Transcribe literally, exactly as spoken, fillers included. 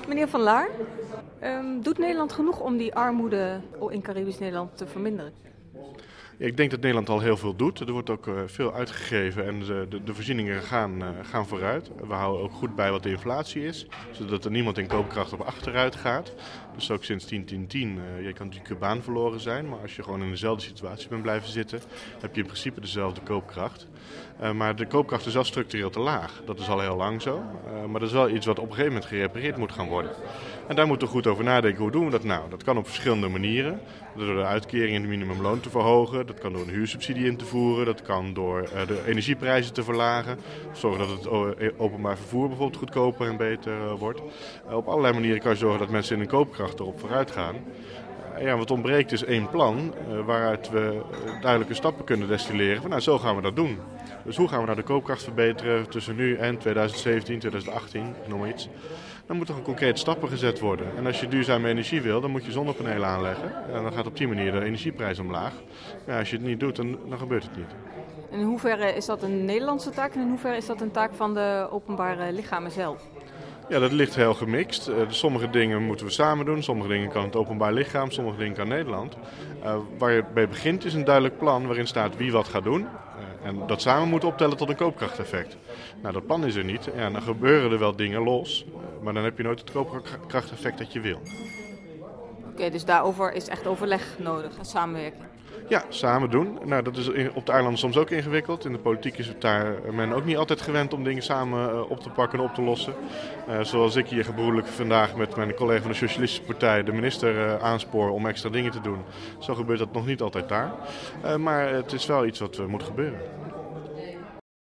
Meneer Van Laar, um, doet Nederland genoeg om die armoede in Caribisch Nederland te verminderen? Ja, ik denk dat Nederland al heel veel doet. Er wordt ook uh, veel uitgegeven en de, de, de voorzieningen gaan, uh, gaan vooruit. We houden ook goed bij wat de inflatie is, zodat er niemand in koopkracht op achteruit gaat. Dus ook sinds tien tien tien, uh, je kan natuurlijk je baan verloren zijn, maar als je gewoon in dezelfde situatie bent blijven zitten, heb je in principe dezelfde koopkracht. Uh, maar de koopkracht is wel structureel te laag. Dat is al heel lang zo. Uh, maar dat is wel iets wat op een gegeven moment gerepareerd moet gaan worden. En daar moeten we goed over nadenken. Hoe doen we dat nou? Dat kan op verschillende manieren. Door de uitkering in het minimumloon te verhogen. Dat kan door een huursubsidie in te voeren. Dat kan door uh, de energieprijzen te verlagen. Zorgen dat het openbaar vervoer bijvoorbeeld goedkoper en beter uh, wordt. Uh, op allerlei manieren kan je zorgen dat mensen in hun koopkracht erop vooruit gaan. Uh, ja, wat ontbreekt is één plan uh, waaruit we duidelijke stappen kunnen destilleren. Van, nou, zo gaan we dat doen. Dus hoe gaan we nou de koopkracht verbeteren tussen nu en twintig zeventien, twintig achttien, noem maar iets. Dan moeten er concrete stappen gezet worden. En als je duurzame energie wil, dan moet je zonnepanelen aanleggen. En dan gaat op die manier de energieprijs omlaag. Maar als je het niet doet, dan, dan gebeurt het niet. En in hoeverre is dat een Nederlandse taak en in hoeverre is dat een taak van de openbare lichamen zelf? Ja, dat ligt heel gemixt. Uh, sommige dingen moeten we samen doen, sommige dingen kan het openbaar lichaam, sommige dingen kan Nederland. Uh, waar je bij begint is een duidelijk plan waarin staat wie wat gaat doen. Uh, en dat samen moet optellen tot een koopkrachteffect. Nou, dat plan is er niet. Ja, dan gebeuren er wel dingen los, uh, maar dan heb je nooit het koopkrachteffect dat je wil. Oké, okay, dus daarover is echt overleg nodig en samenwerking. Ja, samen doen. Nou, dat is op de eilanden soms ook ingewikkeld. In de politiek is het daar men ook niet altijd gewend om dingen samen op te pakken en op te lossen. Uh, zoals ik hier gebroedelijk vandaag met mijn collega van de Socialistische Partij de minister uh, aanspoor om extra dingen te doen. Zo gebeurt dat nog niet altijd daar. Uh, maar het is wel iets wat uh, moet gebeuren.